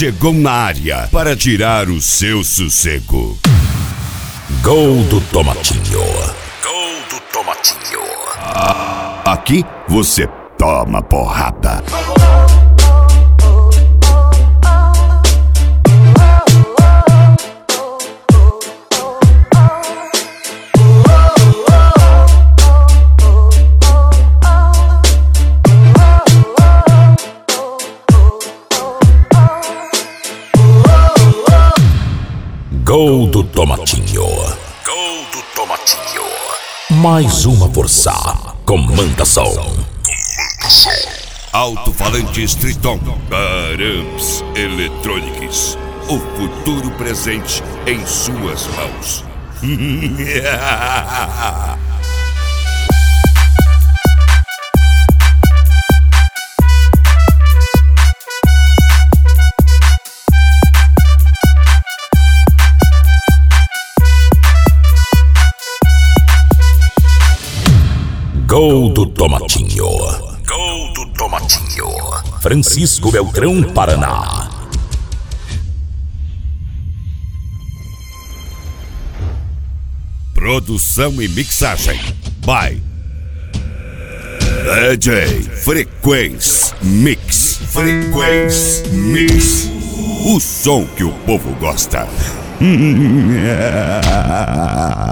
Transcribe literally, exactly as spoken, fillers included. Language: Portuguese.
chegou na área para tirar o seu sossego. Gol do Tomatinho. Gol do Tomatinho. Aqui você toma porrada. Gol do Tomatinho. Gol do Tomatinho. Mais uma força. Comanda som. Alto-falantes Triton. Paramps Electronics. O futuro presente em suas mãos. Gol do Tomatinho. Gol do Tomatinho. Francisco Beltrão, Paraná. Produção e mixagem by D J Frequência Mix. Frequência Mix. O som que o povo gosta.